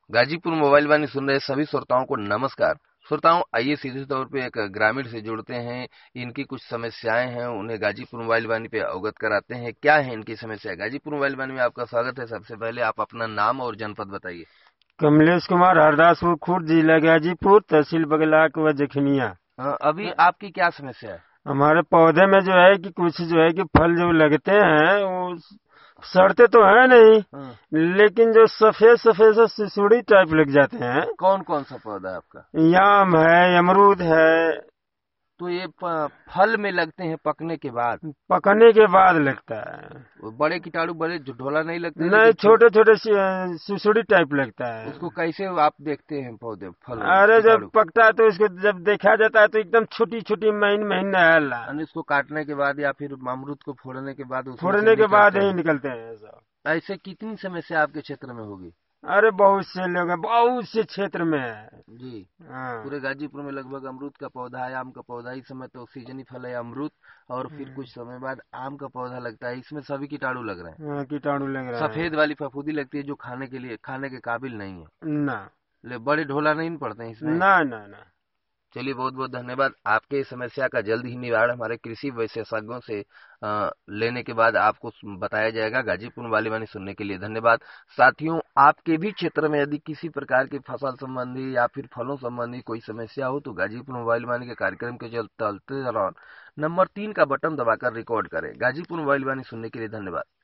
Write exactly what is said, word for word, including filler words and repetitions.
Ghazipur mobile वाणी सुन रहे सभी श्रोताओं को नमस्कार। श्रोताओं, आइए सीधे तौर पे एक ग्रामीण से जुड़ते हैं। इनकी कुछ समस्याएं हैं, उन्हें गाजीपुर मोबाइल वाणी पे अवगत कराते हैं। क्या है इनकी समस्या? गाजीपुर मोबाइल वाणी में आपका स्वागत है। सबसे पहले आप अपना नाम और जनपद बताइए। कमलेश कुमार, हरदासपुर खुर्द, जिला गाजीपुर, तहसील बगलाक व जखनिया। हाँ, अभी आपकी क्या समस्या है? हमारे पौधे में जो है कि कुछ जो है कि फल जो लगते हैं वो सड़ते तो है नहीं, हाँ। लेकिन जो सफेद सफेद से सिसुड़ी टाइप लग जाते हैं। कौन कौन सा पौधा है आपका? याम है, अमरूद है। तो ये प- फल में लगते हैं पकने के बाद? पकने के बाद लगता है। वो बड़े कीटाणु, बड़े जो ढोला नहीं लगते? नहीं, लेकिन छोटे छोटे सिसुड़ी टाइप लगता है। उसको कैसे आप देखते हैं पौधे फल? अरे जब कीटाणु पकता है तो इसको जब देखा जाता है तो एकदम छोटी छोटी महीन महीन रहला। यानी इसको काटने के बाद या फिर अमरूद को फोड़ने के बाद उसमें से फोड़ने के बाद निकलते ही हैं। निकलते हैं सब। ऐसे कितनी समस्या आपके क्षेत्र में होगी? अरे बहुत से लोग हैं, बहुत से क्षेत्र में है। जी। हाँ। पूरे गाजीपुर में लगभग अमरूद का पौधा है, आम का पौधा। इस समय तो सीजनी फल है अमरूद, और फिर कुछ समय बाद आम का पौधा लगता है। इसमें सभी कीटाणु लग रहे हैं। हाँ, कीटाणु लग रहा है। सफेद वाली फफूंदी लगती है जो खाने के लिए खाने के काबिल नहीं है। ना ले बड़े ढोला नहीं पड़ते हैं इसमें। ना ना ना। चलिए, बहुत बहुत धन्यवाद। आपके इस समस्या का जल्द ही निवारण हमारे कृषि विशेषज्ञों से आ, लेने के बाद आपको बताया जाएगा। गाजीपुर वाली वाणी सुनने के लिए धन्यवाद। साथियों, आपके भी क्षेत्र में यदि किसी प्रकार की फसल संबंधी या फिर फलों संबंधी कोई समस्या हो तो गाजीपुर मोबाइल वाणी के कार्यक्रम के चलते दौरान नंबर तीन का बटन दबाकर रिकॉर्ड करें। गाजीपुर मोबाइल वाणी सुनने के लिए धन्यवाद।